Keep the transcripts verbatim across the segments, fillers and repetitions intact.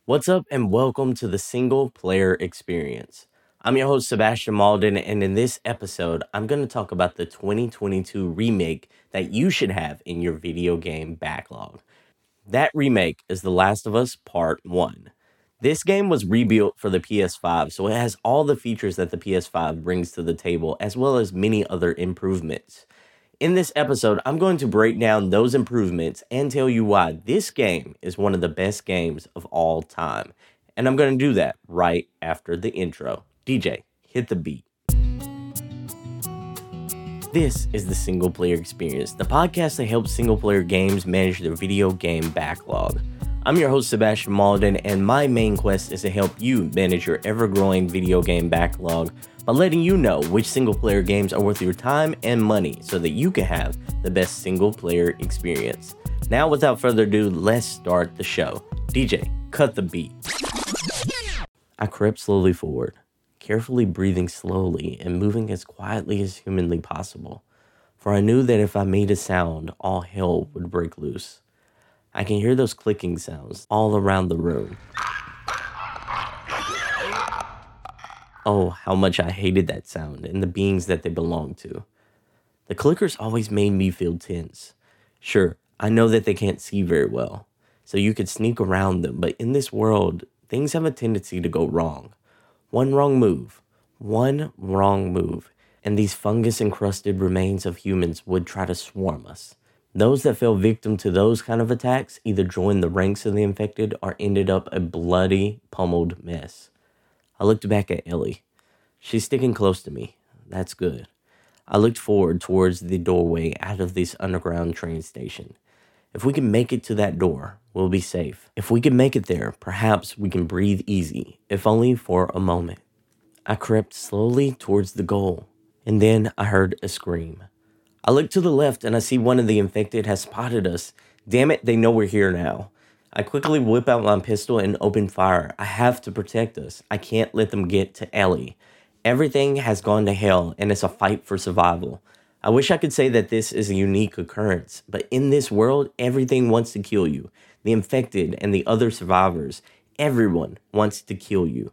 What's up, and welcome to the Single Player Experience. I'm your host, Sebastian Malden, and in this episode, I'm going to talk about the twenty twenty-two remake that you should have in your video game backlog. That remake is The Last of Us Part one. This game was rebuilt for the P S five, so it has all the features that the P S five brings to the table, as well as many other improvements. In this episode, I'm going to break down those improvements and tell you why this game is one of the best games of all time. And I'm going to do that right after the intro. D J, hit the beat. This is the Single Player Experience, the podcast that helps single player games manage their video game backlog. I'm your host, Sebastian Malden, and my main quest is to help you manage your ever-growing video game backlog by letting you know which single-player games are worth your time and money so that you can have the best single-player experience. Now, without further ado, let's start the show. D J, cut the beat. I crept slowly forward, carefully breathing slowly and moving as quietly as humanly possible, for I knew that if I made a sound, all hell would break loose. I can hear those clicking sounds all around the room. Oh, how much I hated that sound and the beings that they belonged to. The clickers always made me feel tense. Sure, I know that they can't see very well, so you could sneak around them, but in this world, things have a tendency to go wrong. One wrong move, one wrong move, and these fungus-encrusted remains of humans would try to swarm us. Those that fell victim to those kind of attacks either joined the ranks of the infected or ended up a bloody, pummeled mess. I looked back at Ellie. She's sticking close to me. That's good. I looked forward towards the doorway out of this underground train station. If we can make it to that door, we'll be safe. If we can make it there, perhaps we can breathe easy, if only for a moment. I crept slowly towards the goal, and then I heard a scream. I look to the left and I see one of the infected has spotted us. Damn it, they know we're here now. I quickly whip out my pistol and open fire. I have to protect us. I can't let them get to Ellie. Everything has gone to hell and it's a fight for survival. I wish I could say that this is a unique occurrence, but in this world, everything wants to kill you. The infected and the other survivors, everyone wants to kill you.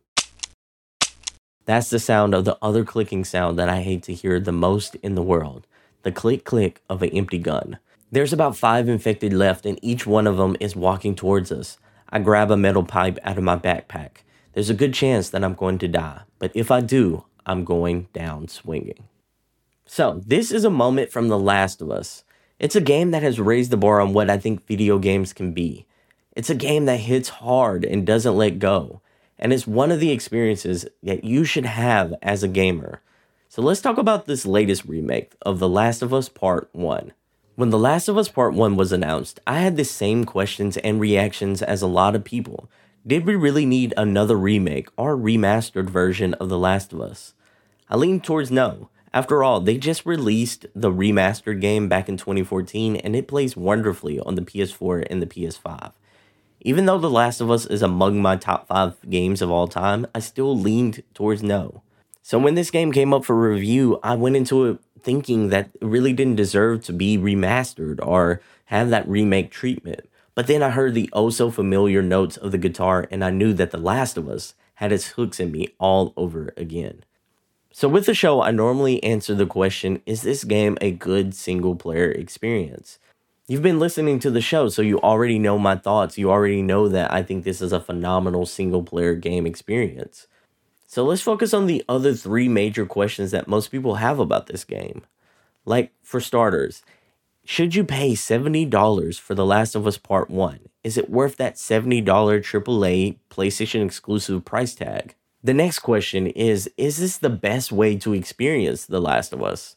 That's the sound of the other clicking sound that I hate to hear the most in the world. The click-click of an empty gun. There's about five infected left and each one of them is walking towards us. I grab a metal pipe out of my backpack. There's a good chance that I'm going to die, but if I do, I'm going down swinging. So, this is a moment from The Last of Us. It's a game that has raised the bar on what I think video games can be. It's a game that hits hard and doesn't let go, and it's one of the experiences that you should have as a gamer. So let's talk about this latest remake of The Last of Us Part one. When The Last of Us Part one was announced, I had the same questions and reactions as a lot of people. Did we really need another remake or remastered version of The Last of Us? I leaned towards no. After all, they just released the remastered game back in twenty fourteen and it plays wonderfully on the P S four and the P S five. Even though The Last of Us is among my top five games of all time, I still leaned towards no. So when this game came up for review, I went into it thinking that it really didn't deserve to be remastered or have that remake treatment. But then I heard the oh-so-familiar notes of the guitar and I knew that The Last of Us had its hooks in me all over again. So with the show, I normally answer the question, is this game a good single-player experience? You've been listening to the show, so you already know my thoughts. You already know that I think this is a phenomenal single-player game experience. So let's focus on the other three major questions that most people have about this game. Like, for starters, should you pay seventy dollars for The Last of Us Part one? Is it worth that seventy dollars triple A PlayStation exclusive price tag? The next question is, is this the best way to experience The Last of Us?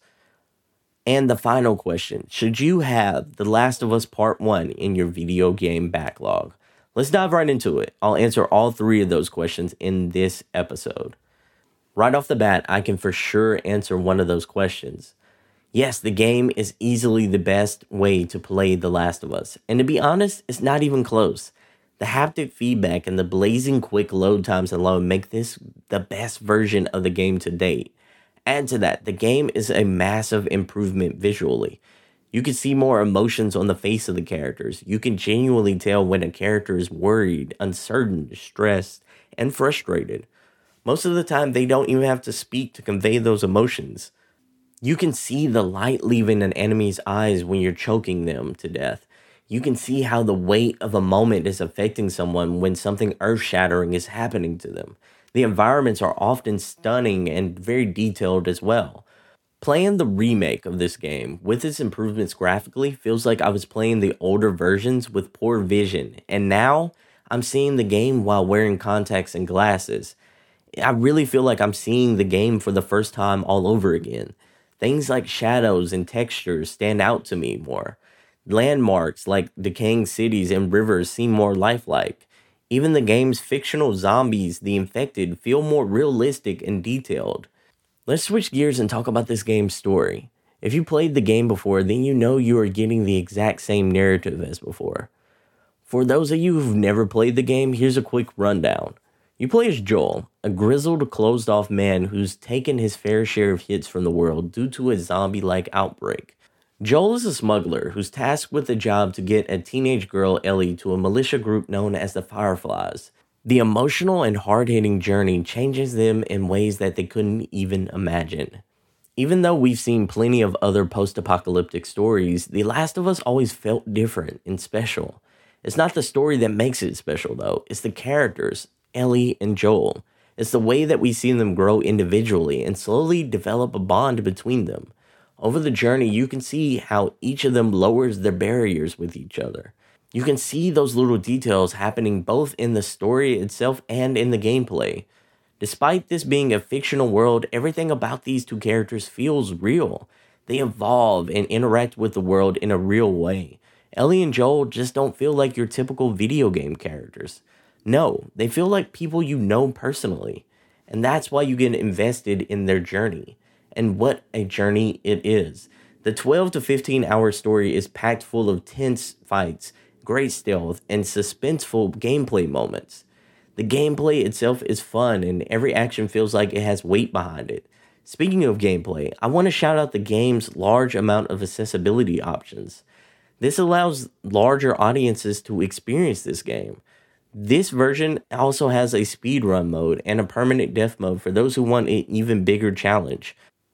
And the final question, should you have The Last of Us Part one in your video game backlog? Let's dive right into it. I'll answer all three of those questions in this episode. Right off the bat, I can for sure answer one of those questions. Yes, the game is easily the best way to play The Last of Us. And to be honest, it's not even close. The haptic feedback and the blazing quick load times alone make this the best version of the game to date. Add to that, the game is a massive improvement visually. You can see more emotions on the face of the characters. You can genuinely tell when a character is worried, uncertain, stressed, and frustrated. Most of the time, they don't even have to speak to convey those emotions. You can see the light leaving an enemy's eyes when you're choking them to death. You can see how the weight of a moment is affecting someone when something earth shattering is happening to them. The environments are often stunning and very detailed as well. Playing the remake of this game with its improvements graphically feels like I was playing the older versions with poor vision, and now I'm seeing the game while wearing contacts and glasses. I really feel like I'm seeing the game for the first time all over again. Things like shadows and textures stand out to me more. Landmarks like decaying cities and rivers seem more lifelike. Even the game's fictional zombies, the infected, feel more realistic and detailed. Let's switch gears and talk about this game's story. If you played the game before, then you know you are getting the exact same narrative as before. For those of you who've never played the game, here's a quick rundown. You play as Joel, a grizzled, closed-off man who's taken his fair share of hits from the world due to a zombie-like outbreak. Joel is a smuggler who's tasked with the job to get a teenage girl, Ellie, to a militia group known as the Fireflies. The emotional and hard-hitting journey changes them in ways that they couldn't even imagine. Even though we've seen plenty of other post-apocalyptic stories, The Last of Us always felt different and special. It's not the story that makes it special, though. It's the characters, Ellie and Joel. It's the way that we see them grow individually and slowly develop a bond between them. Over the journey, you can see how each of them lowers their barriers with each other. You can see those little details happening both in the story itself and in the gameplay. Despite this being a fictional world, everything about these two characters feels real. They evolve and interact with the world in a real way. Ellie and Joel just don't feel like your typical video game characters. No, they feel like people you know personally. And that's why you get invested in their journey. And what a journey it is. The twelve to fifteen hour story is packed full of tense fights, great stealth, and suspenseful gameplay moments. The gameplay itself is fun, and every action feels like it has weight behind it. Speaking of gameplay, I want to shout out the game's large amount of accessibility options. This allows larger audiences to experience this game. This version also has a speedrun mode and a permanent death mode for those who want an even bigger challenge.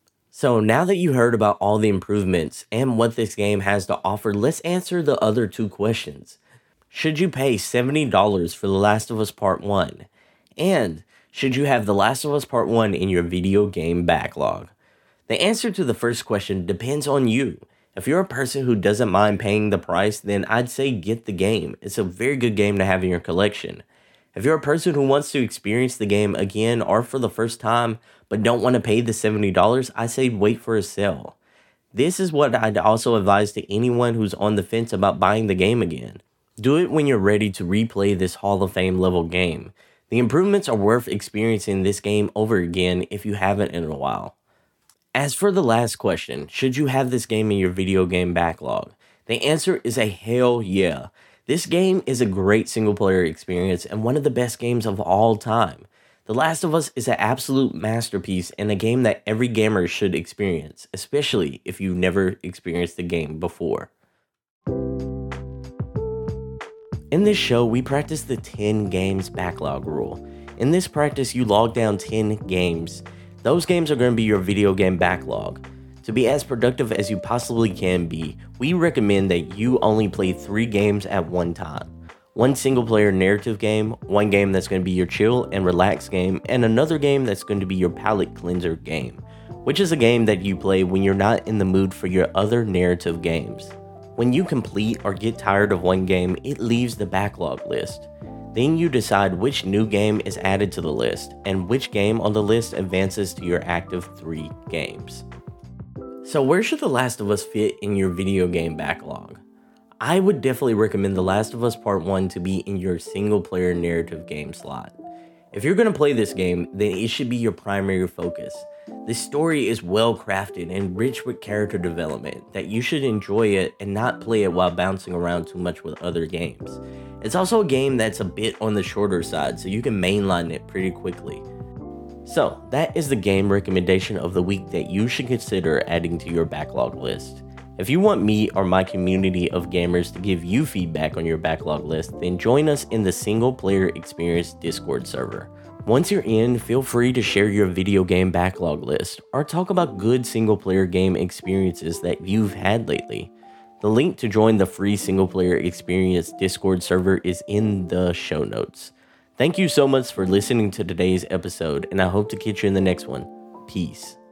So now that you heard about all the improvements and what this game has to offer, let's answer the other two questions. Should you pay seventy dollars for The Last of Us Part one? And should you have The Last of Us Part one in your video game backlog? The answer to the first question depends on you. If you're a person who doesn't mind paying the price, then I'd say get the game. It's a very good game to have in your collection. If you're a person who wants to experience the game again or for the first time, but don't want to pay the seventy dollars, I say wait for a sale. This is what I'd also advise to anyone who's on the fence about buying the game again. Do it when you're ready to replay this Hall of Fame level game. The improvements are worth experiencing this game over again if you haven't in a while. As for the last question, should you have this game in your video game backlog? The answer is a hell yeah. This game is a great single-player experience and one of the best games of all time. The Last of Us is an absolute masterpiece and a game that every gamer should experience, especially if you've never experienced the game before. In this show, we practice the ten games backlog rule. In this practice, you log down ten games. Those games are going to be your video game backlog. To be as productive as you possibly can be, we recommend that you only play three games at one time. One single player narrative game, one game that's going to be your chill and relax game, and another game that's going to be your palate cleanser game, which is a game that you play when you're not in the mood for your other narrative games. When you complete or get tired of one game, it leaves the backlog list. Then you decide which new game is added to the list, and which game on the list advances to your active three games. So where should The Last of Us fit in your video game backlog? I would definitely recommend The Last of Us Part one to be in your single player narrative game slot. If you're going to play this game, then it should be your primary focus. This story is well crafted and rich with character development that you should enjoy it and not play it while bouncing around too much with other games. It's also a game that's a bit on the shorter side, so you can mainline it pretty quickly. So that is the game recommendation of the week that you should consider adding to your backlog list. If you want me or my community of gamers to give you feedback on your backlog list, then join us in the Single Player Experience Discord server. Once you're in, feel free to share your video game backlog list or talk about good single player game experiences that you've had lately. The link to join the free Single Player Experience Discord server is in the show notes. Thank you so much for listening to today's episode, and I hope to catch you in the next one. Peace.